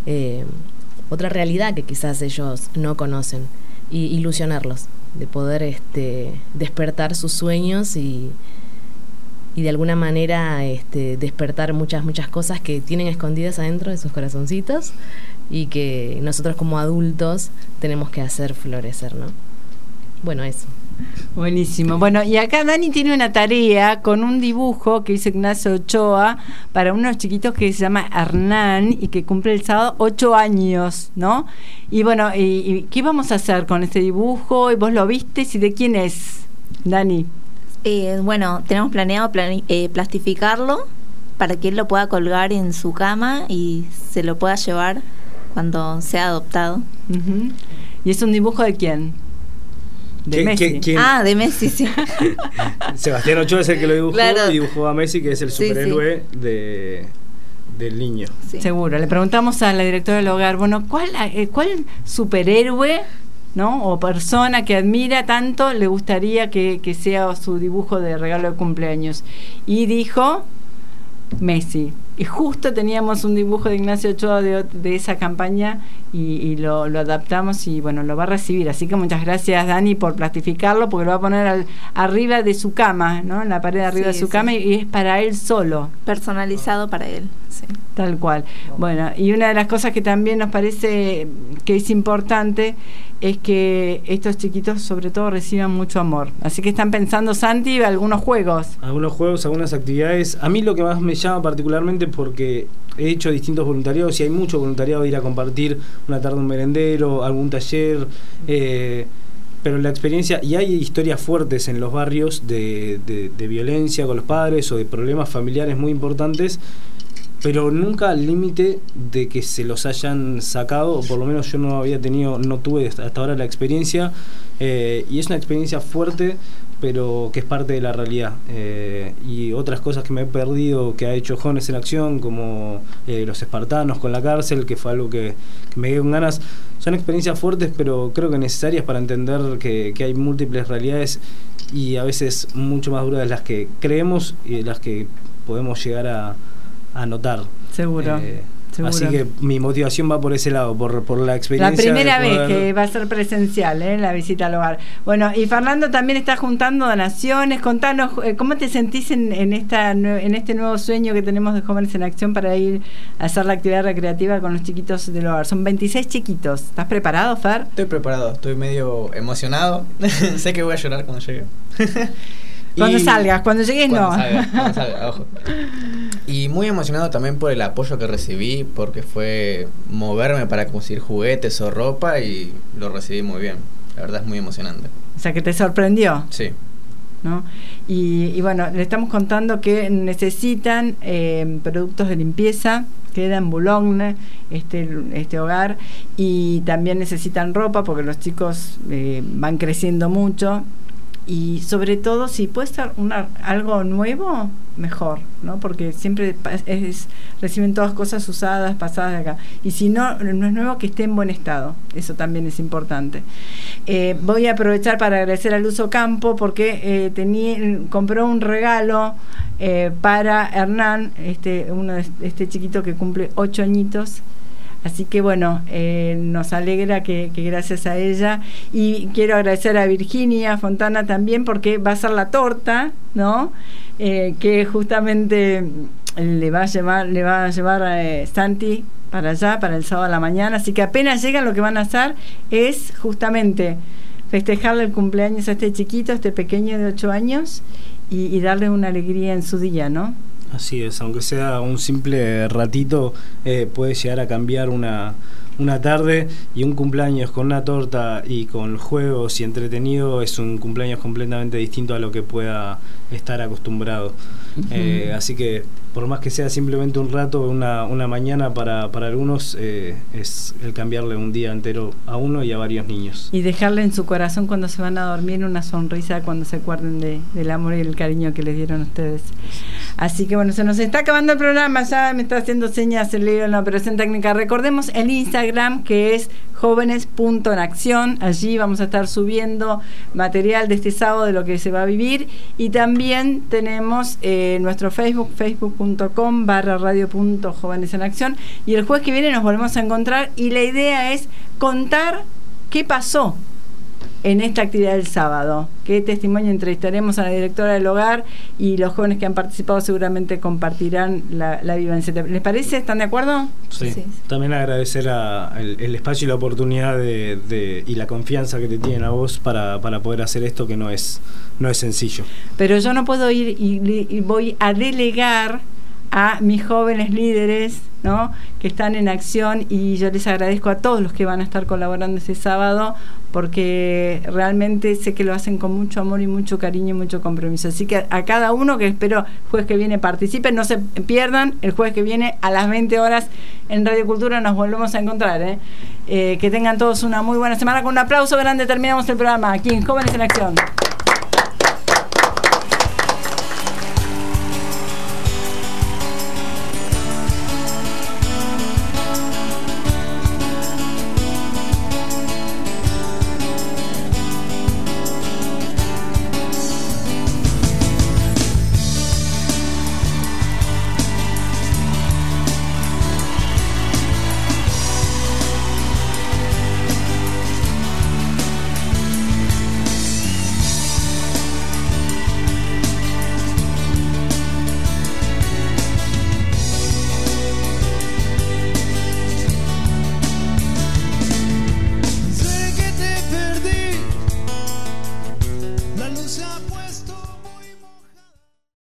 otra realidad que quizás ellos no conocen, y ilusionarlos, de poder despertar sus sueños y de alguna manera despertar muchas cosas que tienen escondidas adentro de sus corazoncitos y que nosotros como adultos tenemos que hacer florecer, ¿no? Bueno, eso. Buenísimo. Bueno, y acá Dani tiene una tarea con un dibujo que hizo Ignacio Ochoa para unos chiquitos que se llama Hernán y que cumple el sábado 8 años, ¿no? Y bueno, ¿y qué vamos a hacer con este dibujo? ¿Y vos lo viste? ¿Y de quién es, Dani? Bueno, tenemos planeado plastificarlo para que él lo pueda colgar en su cama y se lo pueda llevar cuando sea adoptado. Uh-huh. ¿Y es un dibujo de quién? De Messi. ¿Quién? Ah, de Messi, sí. Sebastián Ochoa es el que lo dibujó, claro. Y dibujó a Messi, que es el superhéroe del niño. Sí. Seguro. Le preguntamos a la directora del hogar, bueno, ¿cuál superhéroe, ¿no? O persona que admira tanto le gustaría que sea su dibujo de regalo de cumpleaños? Y dijo Messi. y justo teníamos un dibujo de Ignacio Ochoa de esa campaña y lo adaptamos y bueno, lo va a recibir. Así que muchas gracias, Dani, por plastificarlo, porque lo va a poner arriba de su cama, ¿no? En la pared de arriba de su cama, y es para él solo. Personalizado para él, sí. Tal cual. Bueno, y una de las cosas que también nos parece que es importante es que estos chiquitos sobre todo reciban mucho amor. Así que están pensando, Santi, algunos juegos. Algunos juegos, algunas actividades. A mí lo que más me llama particularmente, porque he hecho distintos voluntariados y hay mucho voluntariado de ir a compartir una tarde un merendero, algún taller, pero la experiencia, y hay historias fuertes en los barrios de violencia con los padres o de problemas familiares muy importantes, pero nunca al límite de que se los hayan sacado, o por lo menos yo no tuve hasta ahora la experiencia, y es una experiencia fuerte, pero que es parte de la realidad. Y otras cosas que me he perdido que ha hecho Jóvenes en Acción, como los espartanos con la cárcel, que fue algo que me quedé con ganas. Son experiencias fuertes, pero creo que necesarias para entender que hay múltiples realidades, y a veces mucho más duras de las que creemos y de las que podemos llegar a notar. Seguro. Así que mi motivación va por ese lado, por la experiencia. La primera vez que va a ser presencial, la visita al hogar. Bueno, y Fernando también está juntando donaciones. Contanos, ¿cómo te sentís en este nuevo sueño que tenemos de Jóvenes en Acción para ir a hacer la actividad recreativa con los chiquitos del hogar? Son 26 chiquitos. ¿Estás preparado, Fer? Estoy preparado, estoy medio emocionado. Sé que voy a llorar cuando llegue. Cuando salgas, cuando llegues no. Cuando salga, ojo. Y muy emocionado también por el apoyo que recibí, porque fue moverme para conseguir juguetes o ropa y lo recibí muy bien. La verdad es muy emocionante. O sea, que te sorprendió. Sí. ¿No? Y bueno, le estamos contando que necesitan productos de limpieza, queda en Boulogne este hogar, y también necesitan ropa porque los chicos van creciendo mucho. Y sobre todo, si puede ser algo nuevo, mejor, ¿no? Porque siempre reciben todas cosas usadas, pasadas de acá. Y si no es nuevo, que esté en buen estado. Eso también es importante. Voy a aprovechar para agradecer a Luz Ocampo, porque compró un regalo para Hernán, este chiquito que cumple 8 añitos. Así que bueno, nos alegra que gracias a ella, y quiero agradecer a Virginia Fontana también, porque va a ser la torta, ¿no? Que justamente le va a llevar Santi para allá, para el sábado a la mañana. Así que apenas llegan, lo que van a hacer es justamente festejarle el cumpleaños a este chiquito, este pequeño de 8 años, y darle una alegría en su día, ¿no? Así es, aunque sea un simple ratito, puede llegar a cambiar una tarde, y un cumpleaños con una torta y con juegos y entretenido es un cumpleaños completamente distinto a lo que pueda estar acostumbrado. Así que por más que sea simplemente un rato, una mañana para algunos, es el cambiarle un día entero a uno y a varios niños. Y dejarle en su corazón cuando se van a dormir una sonrisa cuando se acuerden del amor y el cariño que les dieron ustedes. Así que bueno, se nos está acabando el programa, ya me está haciendo señas el lío en la operación técnica. Recordemos el Instagram, que es jóvenes.enacción. Allí vamos a estar subiendo material de este sábado de lo que se va a vivir, y también tenemos nuestro Facebook, facebook.com/radio.jóvenesenacción, y el jueves que viene nos volvemos a encontrar, y la idea es contar qué pasó en esta actividad del sábado, qué testimonio. Entrevistaremos a la directora del hogar, y los jóvenes que han participado seguramente compartirán la vivencia. ¿Les parece? ¿Están de acuerdo? Sí. También agradecer el espacio y la oportunidad y la confianza que te tienen a vos para poder hacer esto, que no es sencillo. Pero yo no puedo ir y voy a delegar a mis jóvenes líderes, ¿no?, que están en acción, y yo les agradezco a todos los que van a estar colaborando este sábado, porque realmente sé que lo hacen con mucho amor y mucho cariño y mucho compromiso. Así que a cada uno, que espero el jueves que viene participen, no se pierdan el jueves que viene a las 20 horas en Radio Cultura. Nos volvemos a encontrar, que tengan todos una muy buena semana. Con un aplauso grande terminamos el programa aquí en Jóvenes en Acción.